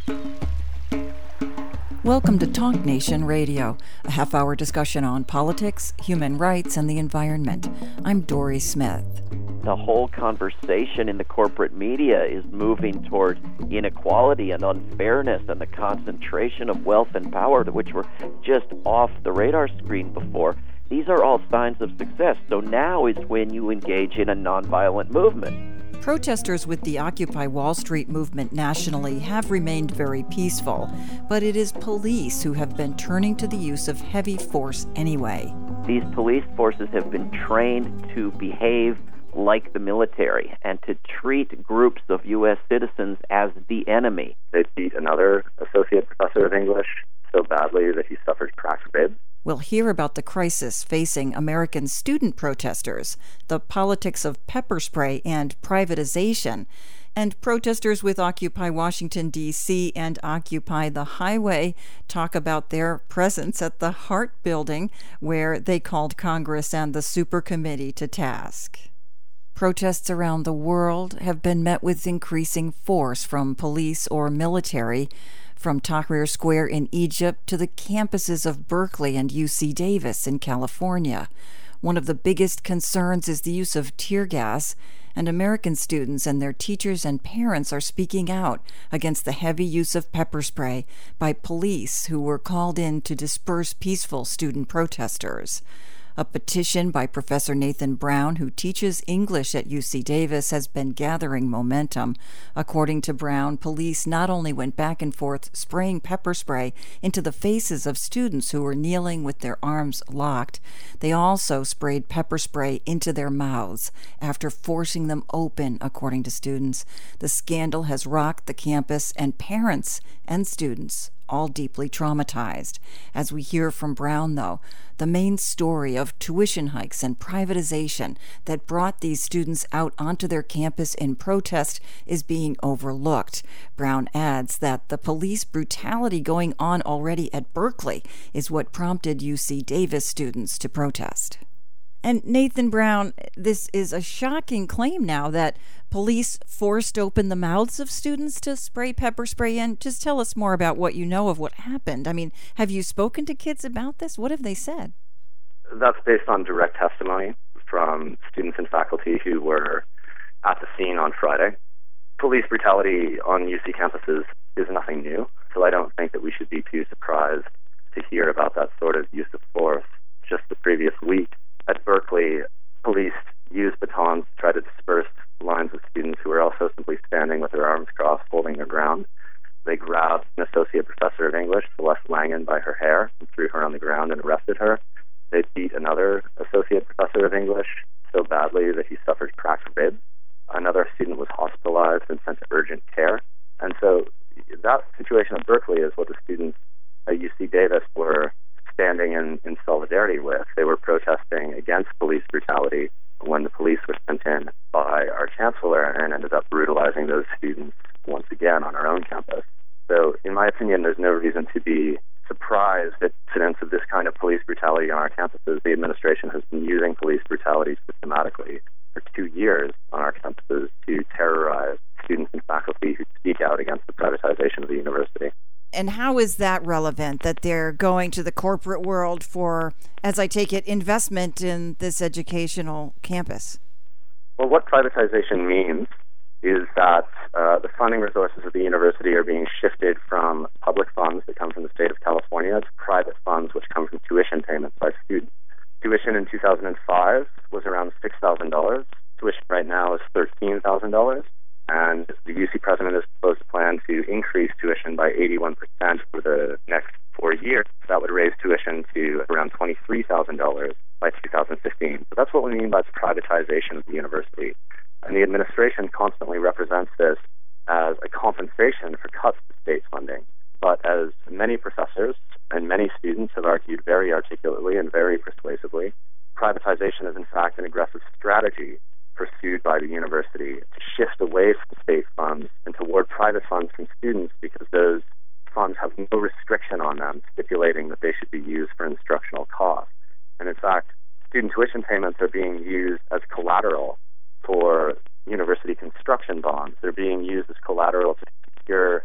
Welcome to Talk Nation Radio, a half-hour discussion on politics, human rights, and the environment. I'm Dory Smith. The whole conversation in the corporate media is moving toward inequality and unfairness and the concentration of wealth and power, which were just off the radar screen before. These are all signs of success. So now is when you engage in a nonviolent movement. Protesters with the Occupy Wall Street movement nationally have remained very peaceful, but it is police who have been turning to the use of heavy force anyway. These police forces have been trained to behave like the military and to treat groups of U.S. citizens as the enemy. They beat another associate professor of English so badly that he suffered cracked ribs. We'll hear about the crisis facing American student protesters, the politics of pepper spray and privatization, and protesters with Occupy Washington, D.C. and Occupy the Highway talk about their presence at the Hart Building, where they called Congress and the Super Committee to task. Protests around the world have been met with increasing force from police or military, from Tahrir Square in Egypt to the campuses of Berkeley and UC Davis in California. One of the biggest concerns is the use of tear gas, and American students and their teachers and parents are speaking out against the heavy use of pepper spray by police who were called in to disperse peaceful student protesters. A petition by Professor Nathan Brown, who teaches English at UC Davis, has been gathering momentum. According to Brown, police not only went back and forth spraying pepper spray into the faces of students who were kneeling with their arms locked, they also sprayed pepper spray into their mouths after forcing them open, according to students. The scandal has rocked the campus, and parents and students all deeply traumatized. As we hear from Brown, though, the main story of tuition hikes and privatization that brought these students out onto their campus in protest is being overlooked. Brown adds that the police brutality going on already at Berkeley is what prompted UC Davis students to protest. And Nathan Brown, this is a shocking claim now that police forced open the mouths of students to spray pepper spray in. Just tell us more about what you know of what happened. I mean, have you spoken to kids about this? What have they said? That's based on direct testimony from students and faculty who were at the scene on Friday. Police brutality on UC campuses is nothing new, so I don't think that we should be too surprised to hear about that sort of use of force. Just the previous week, at Berkeley, police used batons to try to disperse lines of students who were also simply standing with their arms crossed, holding their ground. They grabbed an associate professor of English, Celeste Langen, by her hair and threw her on the ground and arrested her. They beat another associate professor of English so badly that he suffered cracked ribs. Another student was hospitalized and sent to urgent care. And so that situation at Berkeley is what the students at UC Davis were standing in solidarity with. They were protesting against police brutality when the police were sent in by our chancellor and ended up brutalizing those students once again on our own campus. So in my opinion, there's no reason to be surprised at incidents of this kind of police brutality on our campuses. The administration has been using police brutality systematically for 2 years on our campuses to terrorize students and faculty who speak out against the privatization of the university. And how is that relevant, that they're going to the corporate world for, as I take it, investment in this educational campus? Well, what privatization means is that the funding resources of the university are being shifted from public funds that come from the state of California to private funds which come from tuition payments by students. Tuition in 2005 was around $6,000. Tuition right now is $13,000. And the UC president has proposed a plan to increase tuition by 81% for the next 4 years. That would raise tuition to around $23,000 by 2015. So that's what we mean by the privatization of the university. And the administration constantly represents this as a compensation for cuts to state funding. But as many professors and many students have argued very articulately and very persuasively, privatization is in fact an aggressive strategy pursued by the university to shift away from state funds and toward private funds from students, because those funds have no restriction on them stipulating that they should be used for instructional costs. And in fact, student tuition payments are being used as collateral for university construction bonds. They're being used as collateral to secure the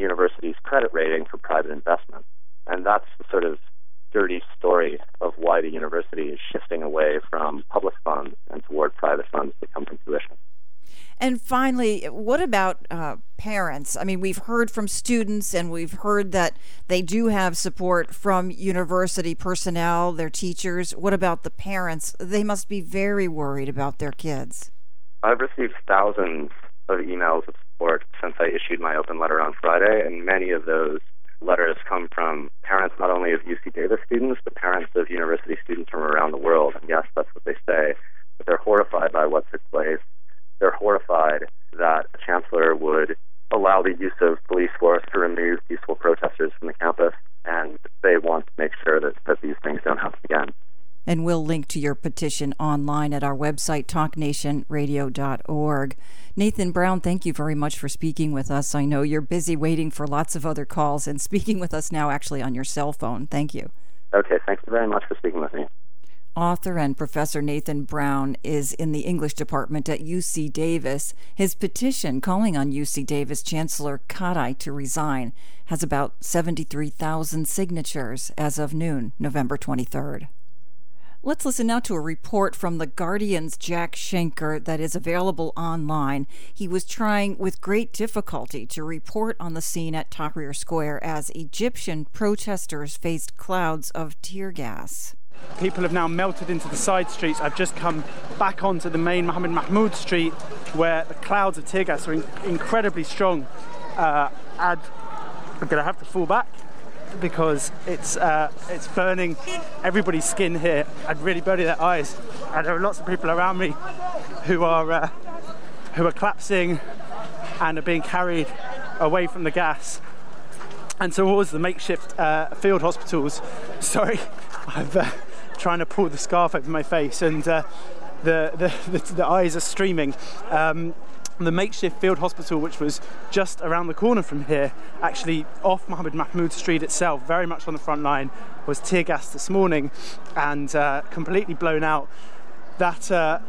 university's credit rating for private investment. And that's the sort of dirty story of why the university is shifting away from public funds and toward private funds that come from tuition. And finally, what about parents? I mean, we've heard from students and we've heard that they do have support from university personnel, their teachers. What about the parents? They must be very worried about their kids. I've received thousands of emails of support since I issued my open letter on Friday, and many of those letters come from parents not only of UC Davis students, but parents of university students from around the world. And yes, that's what they say, but they're horrified by what took place. They're horrified that the chancellor would allow the use of police force to remove peaceful protesters from the campus, and they want to make sure that these things don't happen again. And we'll link to your petition online at our website, talknationradio.org. Nathan Brown, thank you very much for speaking with us. I know you're busy waiting for lots of other calls and speaking with us now actually on your cell phone. Thank you. Okay, thank you very much for speaking with me. Author and Professor Nathan Brown is in the English department at UC Davis. His petition calling on UC Davis Chancellor Kadai to resign has about 73,000 signatures as of noon, November 23rd. Let's listen now to a report from The Guardian's Jack Shenker that is available online. He was trying with great difficulty to report on the scene at Tahrir Square as Egyptian protesters faced clouds of tear gas. People have now melted into the side streets. I've just come back onto the main Mohammed Mahmoud Street where the clouds of tear gas are incredibly strong. And I'm going to have to fall back because it's burning everybody's skin here and really burning their eyes. And there are lots of people around me who are collapsing and are being carried away from the gas and towards the makeshift field hospitals. Sorry, I'm trying to pull the scarf over my face, and the eyes are streaming. The makeshift field hospital, which was just around the corner from here, actually off Mohammed Mahmoud Street itself, very much on the front line, was tear gassed this morning and completely blown out. That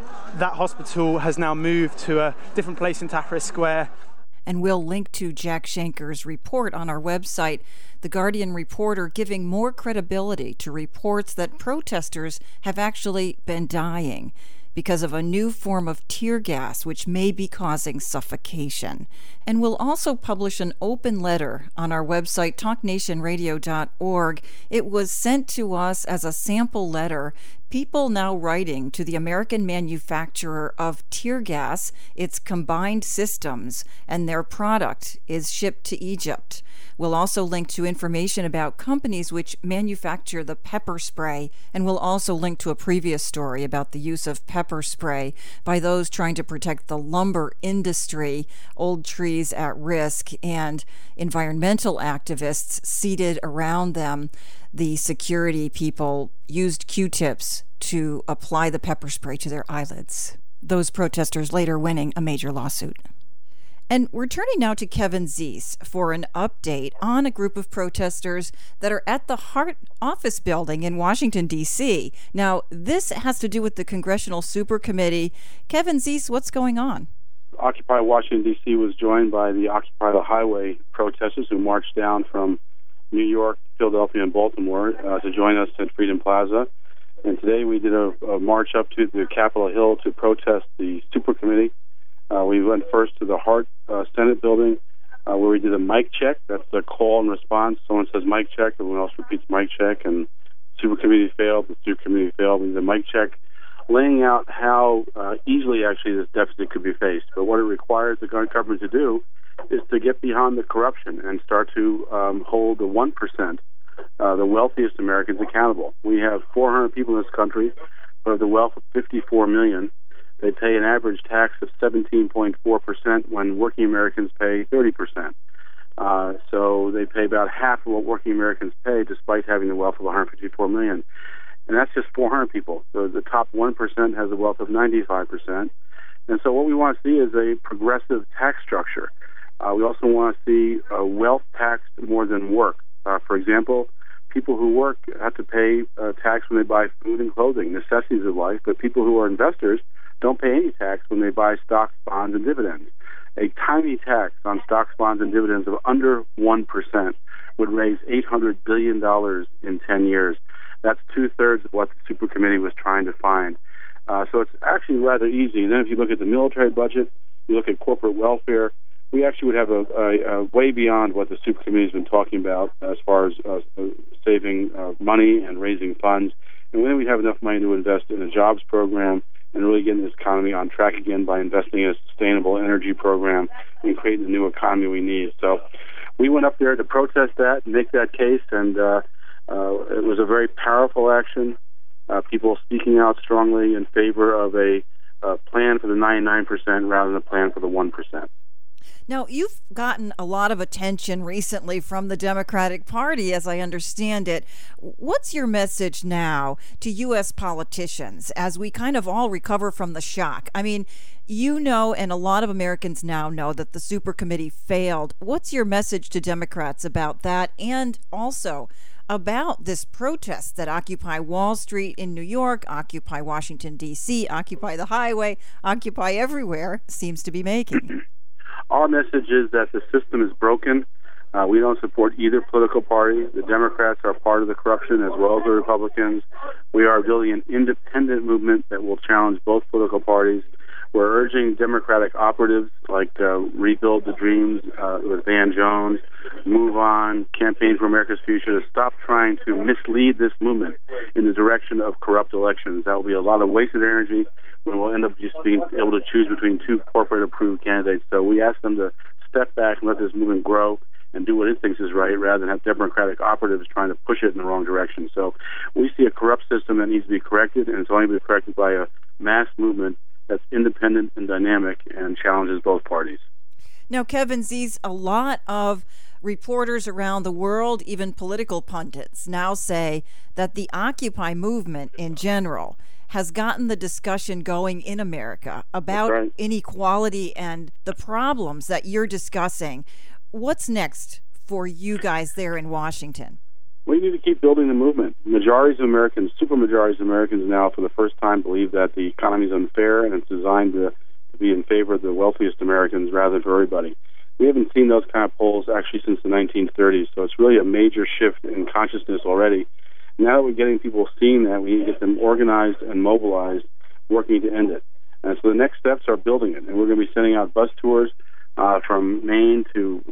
hospital has now moved to a different place in Tahrir Square. And we'll link to Jack Shenker's report on our website. The Guardian reporter giving more credibility to reports that protesters have actually been dying because of a new form of tear gas which may be causing suffocation. And we'll also publish an open letter on our website, talknationradio.org. It was sent to us as a sample letter. People now writing to the American manufacturer of tear gas, its combined systems, and their product is shipped to Egypt. We'll also link to information about companies which manufacture the pepper spray, and we'll also link to a previous story about the use of pepper spray by those trying to protect the lumber industry, old trees at risk, and environmental activists seated around them. The security people used Q-tips to apply the pepper spray to their eyelids. Those protesters later winning a major lawsuit. And we're turning now to Kevin Zeese for an update on a group of protesters that are at the Hart Office building in Washington, D.C. Now, this has to do with the Congressional Super Committee. Kevin Zeese, what's going on? Occupy Washington, D.C. was joined by the Occupy the Highway protesters who marched down from New York, Philadelphia, and Baltimore to join us at Freedom Plaza. And today we did a march up to the Capitol Hill to protest the Super Committee. We went first to the Hart Senate building where we did a mic check. That's the call and response. Someone says mic check, everyone else repeats mic check, and Super Committee failed, the Super Committee failed. We did a mic check laying out how easily actually this deficit could be faced. But what it requires the government to do is to get behind the corruption and start to hold the 1%, the wealthiest Americans, accountable. We have 400 people in this country who have the wealth of 54 million. They pay an average tax of 17.4% when working Americans pay 30%. So they pay about half of what working Americans pay despite having the wealth of 154 million. And that's just 400 people. So the top 1% has a wealth of 95%. And so what we want to see is a progressive tax structure. We also want to see wealth taxed more than work. For example, people who work have to pay tax when they buy food and clothing, necessities of life, but people who are investors don't pay any tax when they buy stocks, bonds, and dividends. A tiny tax on stocks, bonds, and dividends of under 1% would raise $800 billion in 10 years. That's two-thirds of what the Super Committee was trying to find. So it's actually rather easy. And then if you look at the military budget, you look at corporate welfare, we actually would have a way beyond what the Super Committee has been talking about as far as saving money and raising funds. And then we'd have enough money to invest in a jobs program and really getting this economy on track again by investing in a sustainable energy program and creating the new economy we need. So we went up there to protest that and make that case, and it was a very powerful action. People speaking out strongly in favor of a plan for the 99% rather than a plan for the 1%. Now, you've gotten a lot of attention recently from the Democratic Party, as I understand it. What's your message now to U.S. politicians as we kind of all recover from the shock? I mean, you know, and a lot of Americans now know that the Super Committee failed. What's your message to Democrats about that, and also about this protest that Occupy Wall Street in New York, Occupy Washington, D.C., Occupy the Highway, Occupy everywhere seems to be making? Our message is that the system is broken. We don't support either political party. The Democrats are part of the corruption as well as the Republicans. We are building an independent movement that will challenge both political parties. We're urging Democratic operatives like Rebuild the Dreams with Van Jones, Move On, Campaign for America's Future to stop trying to mislead this movement in the direction of corrupt elections. That will be a lot of wasted energy when we'll end up just being able to choose between two corporate-approved candidates. So we ask them to step back and let this movement grow and do what it thinks is right rather than have Democratic operatives trying to push it in the wrong direction. So we see a corrupt system that needs to be corrected, and it's only to be corrected by a mass movement that's independent and dynamic and challenges both parties. Now, Kevin Zeese, a lot of reporters around the world, even political pundits, now say that the Occupy movement in general has gotten the discussion going in America about inequality and the problems that you're discussing. What's next for you guys there in Washington? We need to keep building the movement. Majorities of Americans, supermajorities of Americans now for the first time believe that the economy is unfair and it's designed to be in favor of the wealthiest Americans rather than for everybody. We haven't seen those kind of polls actually since the 1930s, so it's really a major shift in consciousness already. Now that we're getting people seeing that, we need to get them organized and mobilized, working to end it. And so the next steps are building it, and we're going to be sending out bus tours from Maine to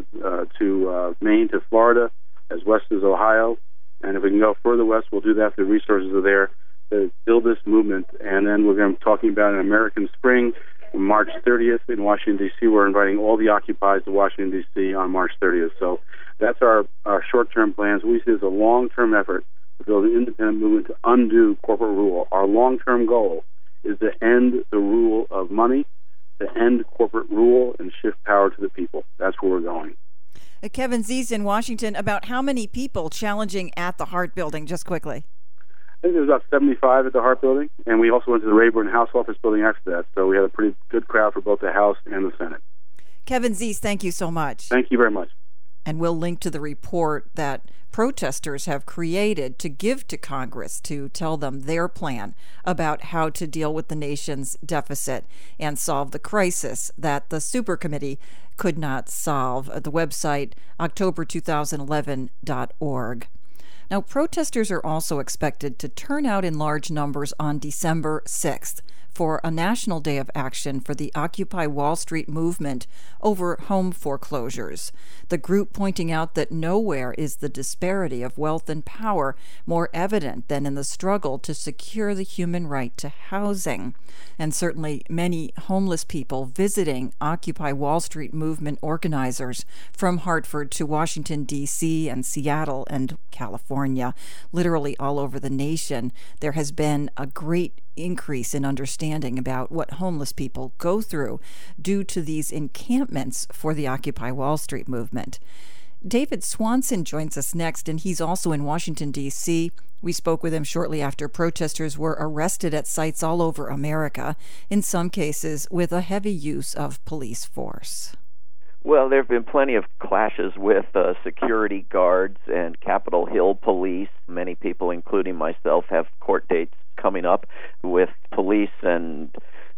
Florida, as west as Ohio. And if we can go further west, we'll do that if the resources are there to build this movement. And then we're going to be talking about an American Spring on March 30th in Washington, D.C. We're inviting all the occupies to Washington, D.C. on March 30th. So that's our short-term plans. We see it as a long-term effort to build an independent movement to undo corporate rule. Our long-term goal is to end the rule of money, to end corporate rule, and shift power to the people. That's where we're going. Kevin Zeese in Washington, about how many people challenging at the Hart Building, just quickly? I think there's about 75 at the Hart Building, and we also went to the Rayburn House Office Building after that, so we had a pretty good crowd for both the House and the Senate. Kevin Zeese, thank you so much. Thank you very much. And we'll link to the report that protesters have created to give to Congress to tell them their plan about how to deal with the nation's deficit and solve the crisis that the Super Committee could not solve. The website, october2011.org. Now, protesters are also expected to turn out in large numbers on December 6th for a national day of action for the Occupy Wall Street movement over home foreclosures. The group pointing out that nowhere is the disparity of wealth and power more evident than in the struggle to secure the human right to housing. And certainly many homeless people visiting Occupy Wall Street movement organizers from Hartford to Washington, D.C. and Seattle and California, literally all over the nation. There has been a great increase in understanding about what homeless people go through due to these encampments for the Occupy Wall Street movement. David Swanson joins us next, and he's also in Washington, D.C. We spoke with him shortly after protesters were arrested at sites all over America, in some cases with a heavy use of police force. Well, there have been plenty of clashes with security guards and Capitol Hill police. Many people, including myself, have court dates coming up with police and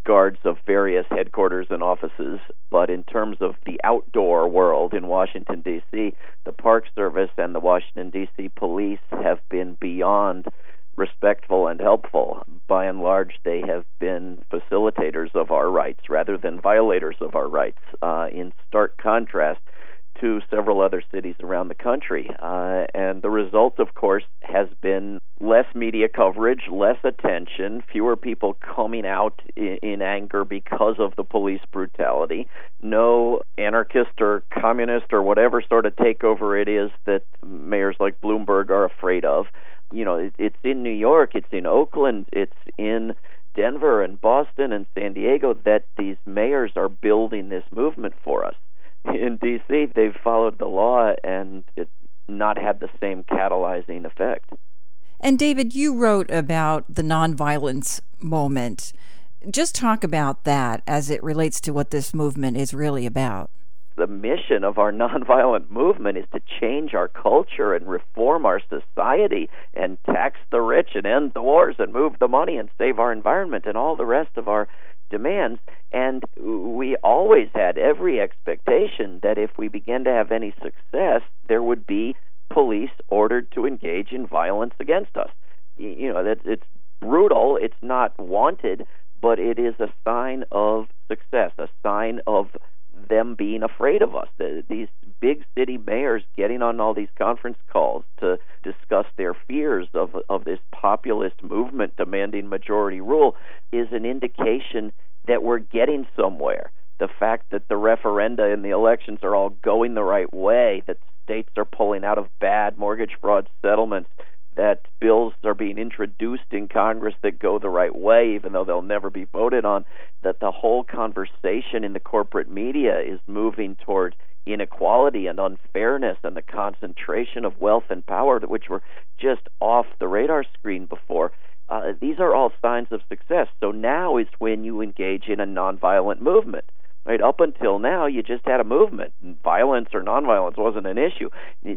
guards of various headquarters and offices. But in terms of the outdoor world in Washington, D.C., the Park Service and the Washington, D.C. police have been beyond respectful and helpful. By and large, they have been facilitators of our rights rather than violators of our rights, in stark contrast to several other cities around the country. And the result, of course, has been less media coverage, less attention, fewer people coming out in anger because of the police brutality, no anarchist or communist or whatever sort of takeover it is that mayors like Bloomberg are afraid of. You know, it's in New York, it's in Oakland, it's in Denver and Boston and San Diego that these mayors are building this movement for us. In D.C., they've followed the law and it's not had the same catalyzing effect. And David, you wrote about the nonviolence moment. Just talk about that as it relates to what this movement is really about. The mission of our nonviolent movement is to change our culture and reform our society and tax the rich and end the wars and move the money and save our environment and all the rest of our demands. And we always had every expectation that if we began to have any success, there would be police ordered to engage in violence against us. You know, that it's brutal, it's not wanted, but it is a sign of success, a sign of them being afraid of us. These big city mayors getting on all these conference calls to discuss their fears of this populist movement demanding majority rule is an indication that we're getting somewhere. The fact that the referenda and the elections are all going the right way, that states are pulling out of bad mortgage fraud settlements, that bills are being introduced in Congress that go the right way, even though they'll never be voted on, that the whole conversation in the corporate media is moving toward inequality and unfairness and the concentration of wealth and power, which were just off the radar screen before. These are all signs of success. So now is when you engage in a nonviolent movement. Right, up until now, you just had a movement. Violence or nonviolence wasn't an issue.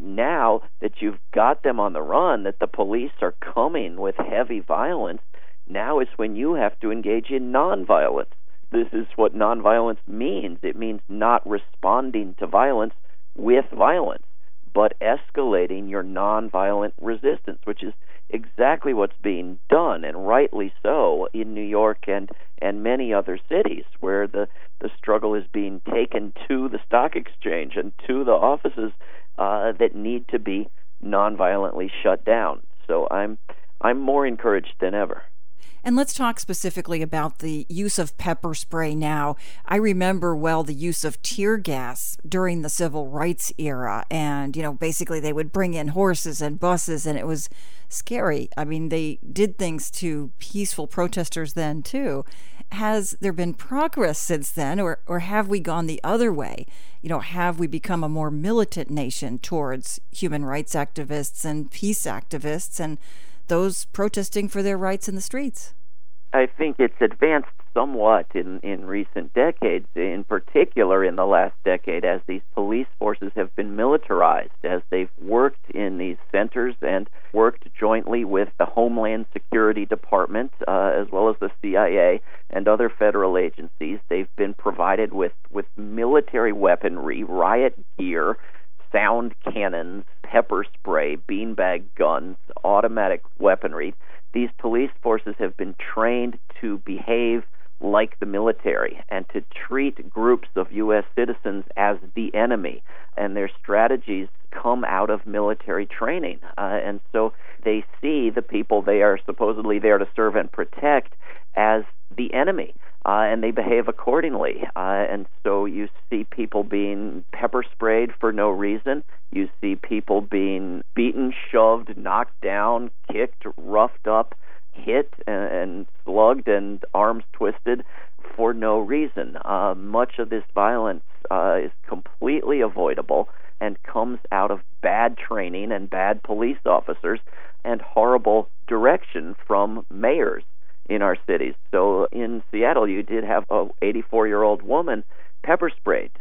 Now that you've got them on the run, that the police are coming with heavy violence, now is when you have to engage in nonviolence. This is what nonviolence means. It means not responding to violence with violence, but escalating your nonviolent resistance, which is exactly what's being done, and rightly so, in New York and many other cities, where the struggle is being taken to the stock exchange and to the offices that need to be nonviolently shut down. So I'm more encouraged than ever. And let's talk specifically about the use of pepper spray now. I remember well the use of tear gas during the civil rights era. And, you know, basically they would bring in horses and buses, and it was scary. I mean, they did things to peaceful protesters then, too. Has there been progress since then, or have we gone the other way? You know, have we become a more militant nation towards human rights activists and peace activists and those protesting for their rights in the streets? I think it's advanced somewhat in recent decades, in particular in the last decade, as these police forces have been militarized, as they've worked in these centers and worked jointly with the Homeland Security Department, as well as the CIA and other federal agencies. They've been provided with military weaponry, riot gear, sound cannons, pepper spray, beanbag guns, automatic weaponry. These police forces have been trained to behave like the military and to treat groups of U.S. citizens as the enemy. And their strategies come out of military training. And so they see the people they are supposedly there to serve and protect as the enemy. And they behave accordingly. And so you see people being pepper sprayed for no reason. You see people being beaten, shoved, knocked down, kicked, roughed up, hit and slugged and arms twisted for no reason. Much of this violence is completely avoidable and comes out of bad training and bad police officers and horrible direction from mayors in our cities. So in Seattle, you did have a 84-year-old woman pepper sprayed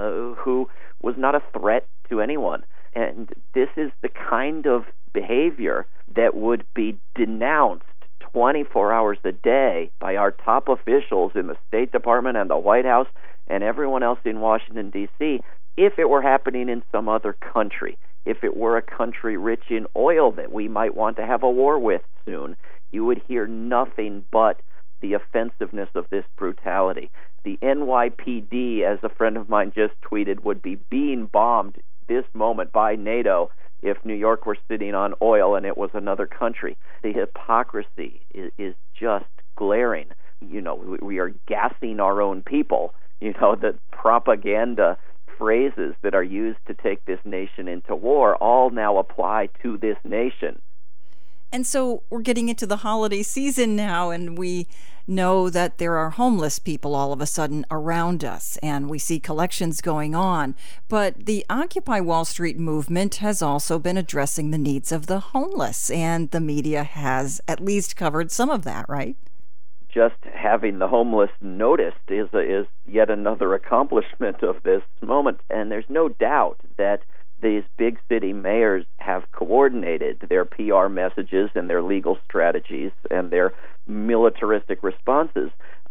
who was not a threat to anyone. And this is the kind of behavior that would be denounced 24 hours a day by our top officials in the State Department and the White House and everyone else in Washington, D.C., if it were happening in some other country, if it were a country rich in oil that we might want to have a war with soon, you would hear nothing but the offensiveness of this brutality. The NYPD, as a friend of mine just tweeted, would be being bombed this moment by NATO if New York were sitting on oil and it was another country. The hypocrisy is just glaring. You know, we are gassing our own people. You know, the propaganda phrases that are used to take this nation into war all now apply to this nation. And so we're getting into the holiday season now, and we know that there are homeless people all of a sudden around us, and we see collections going on. But the Occupy Wall Street movement has also been addressing the needs of the homeless, and the media has at least covered some of that, right? Just having the homeless noticed is yet another accomplishment of this moment, and there's no doubt that these big city mayors have coordinated their PR messages and their legal strategies and their militaristic responses.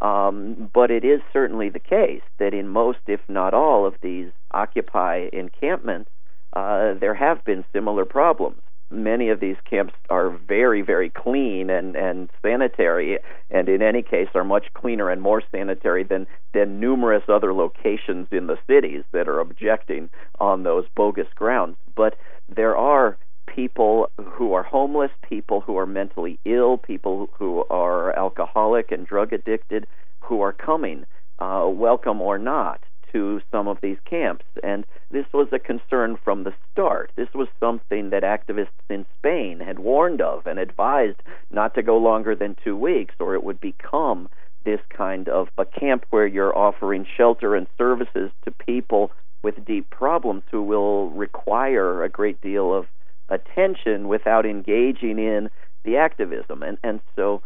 But it is certainly the case that in most, if not all, of these Occupy encampments, there have been similar problems. Many of these camps are very, very clean and sanitary, and in any case are much cleaner and more sanitary than numerous other locations in the cities that are objecting on those bogus grounds. But there are people who are homeless, people who are mentally ill, people who are alcoholic and drug addicted, who are coming, welcome or not, to some of these camps. And this was a concern from the start. This was something that activists in Spain had warned of and advised not to go longer than 2 weeks, or it would become this kind of a camp where you're offering shelter and services to people with deep problems who will require a great deal of attention without engaging in the activism. And so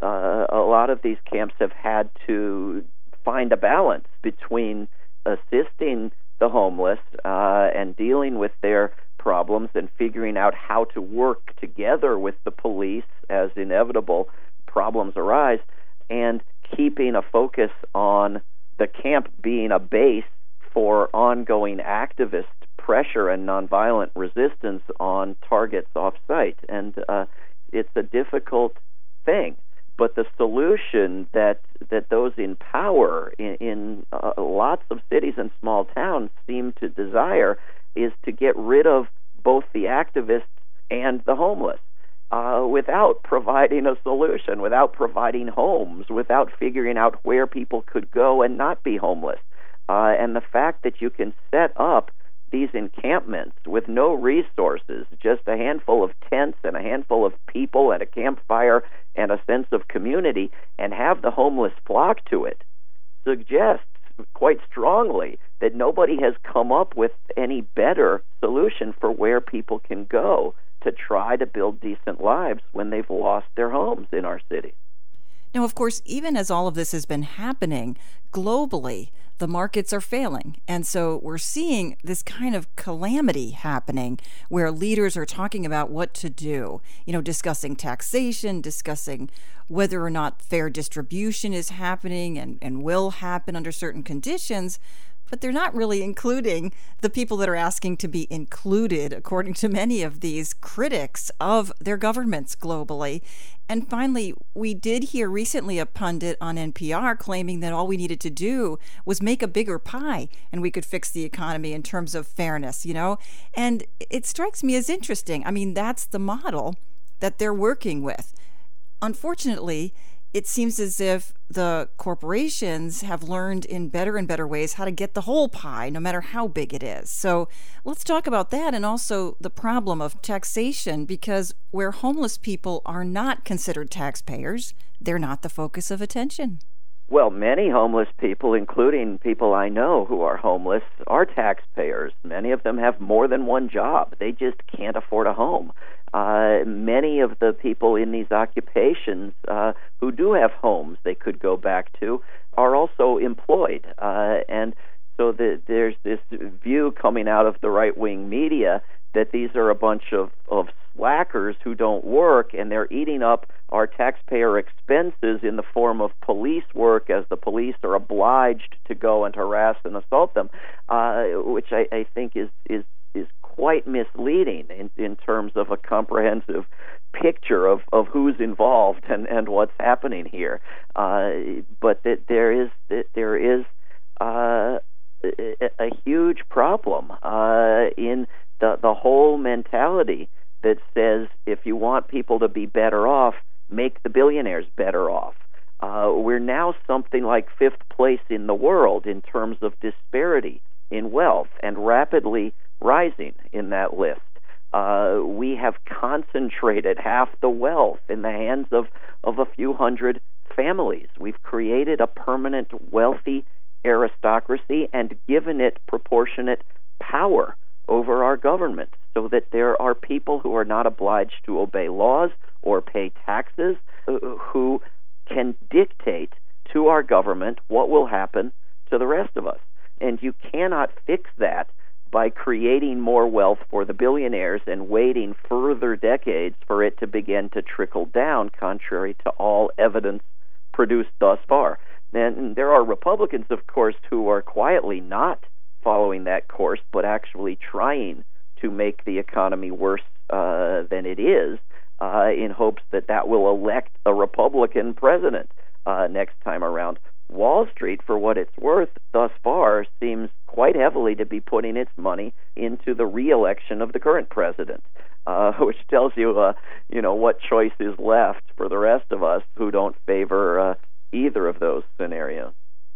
a lot of these camps have had to find a balance between assisting the homeless and dealing with their problems and figuring out how to work together with the police as inevitable problems arise, and keeping a focus on the camp being a base for ongoing activist pressure and nonviolent resistance on targets off-site. And it's a difficult thing. But the solution that those in power in lots of cities and small towns seem to desire is to get rid of both the activists and the homeless without providing a solution, without providing homes, without figuring out where people could go and not be homeless. And the fact that you can set up these encampments with no resources, just a handful of tents and a handful of people and a campfire and a sense of community, and have the homeless flock to it, suggests quite strongly that nobody has come up with any better solution for where people can go to try to build decent lives when they've lost their homes in our city. Now, of course, even as all of this has been happening globally, the markets are failing. And so we're seeing this kind of calamity happening where leaders are talking about what to do, discussing taxation, discussing whether or not fair distribution is happening and will happen under certain conditions. But they're not really including the people that are asking to be included, according to many of these critics of their governments globally. And finally, we did hear recently a pundit on NPR claiming that all we needed to do was make a bigger pie and we could fix the economy in terms of fairness, And it strikes me as interesting. I mean, that's the model that they're working with. Unfortunately, it seems as if the corporations have learned in better and better ways how to get the whole pie, no matter how big it is. So let's talk about that, and also the problem of taxation, because where homeless people are not considered taxpayers, they're not the focus of attention. Well, many homeless people, including people I know who are homeless, are taxpayers. Many of them have more than one job. They just can't afford a home. Many of the people in these occupations who do have homes they could go back to are also employed. And so there's this view coming out of the right-wing media that these are a bunch of slackers who don't work, and they're eating up our taxpayer expenses in the form of police work, as the police are obliged to go and harass and assault them, which I think is quite misleading in terms of a comprehensive picture of who's involved and what's happening here. But that there is a huge problem in the whole mentality that says if you want people to be better off, make the billionaires better off. We're now something like fifth place in the world in terms of disparity in wealth, and rapidly rising in that list. We have concentrated half the wealth in the hands of a few hundred families. We've created a permanent wealthy aristocracy and given it proportionate power over our government, so that there are people who are not obliged to obey laws or pay taxes, who can dictate to our government what will happen to the rest of us. And you cannot fix that by creating more wealth for the billionaires and waiting further decades for it to begin to trickle down, contrary to all evidence produced thus far. And there are Republicans, of course, who are quietly not following that course, but actually trying to make the economy worse than it is, in hopes that will elect a Republican president next time around. Wall Street, for what it's worth, thus far seems quite heavily to be putting its money into the re-election of the current president, which tells you, what choice is left for the rest of us who don't favor either of those scenarios.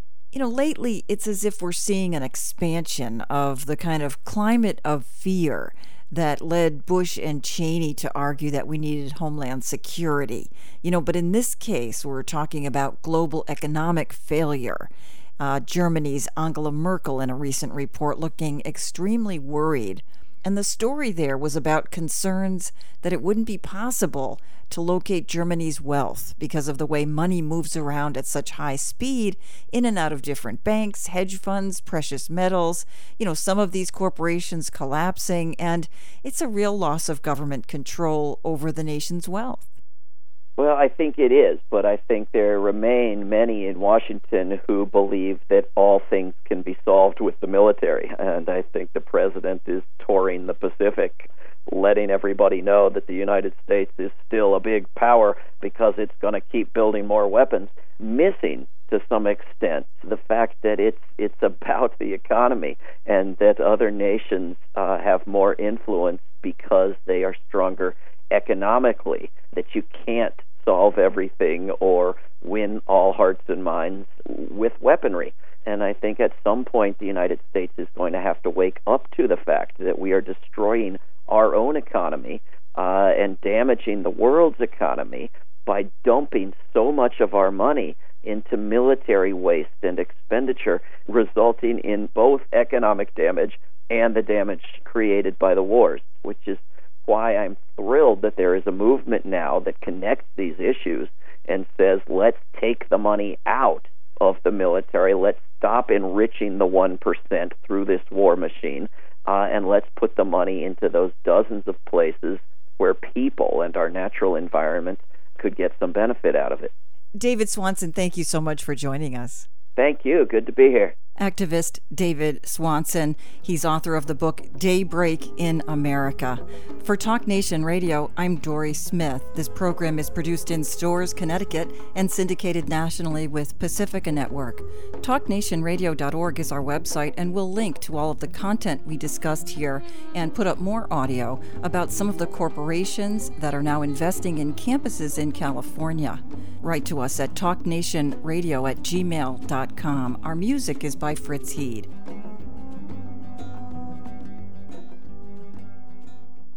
Lately, it's as if we're seeing an expansion of the kind of climate of fear that led Bush and Cheney to argue that we needed homeland security. But in this case, we're talking about global economic failure. Germany's Angela Merkel, in a recent report, looking extremely worried. And the story there was about concerns that it wouldn't be possible to locate Germany's wealth because of the way money moves around at such high speed in and out of different banks, hedge funds, precious metals, some of these corporations collapsing, and it's a real loss of government control over the nation's wealth. Well, I think it is, but I think there remain many in Washington who believe that all things can be solved with the military, and I think the president is touring the Pacific, letting everybody know that the United States is still a big power because it's going to keep building more weapons, missing to some extent the fact that it's about the economy and that other nations have more influence because they are stronger economically, that you can't solve everything or win all hearts and minds with weaponry. And I think at some point the United States is going to have to wake up to the fact that we are destroying our own economy and damaging the world's economy by dumping so much of our money into military waste and expenditure, resulting in both economic damage and the damage created by the wars, which is why I'm thrilled that there is a movement now that connects these issues and says, let's take the money out of the military, let's stop enriching the 1% through this war machine, and let's put the money into those dozens of places where people and our natural environment could get some benefit out of it. David Swanson, thank you so much for joining us. Thank you. Good to be here. Activist David Swanson. He's author of the book Daybreak in America. For Talk Nation Radio, I'm Dory Smith. This program is produced in Storrs, Connecticut, and syndicated nationally with Pacifica Network. TalkNationRadio.org is our website, and we'll link to all of the content we discussed here and put up more audio about some of the corporations that are now investing in campuses in California. Write to us at talknationradio@gmail.com. Our music is by Fritz Heed.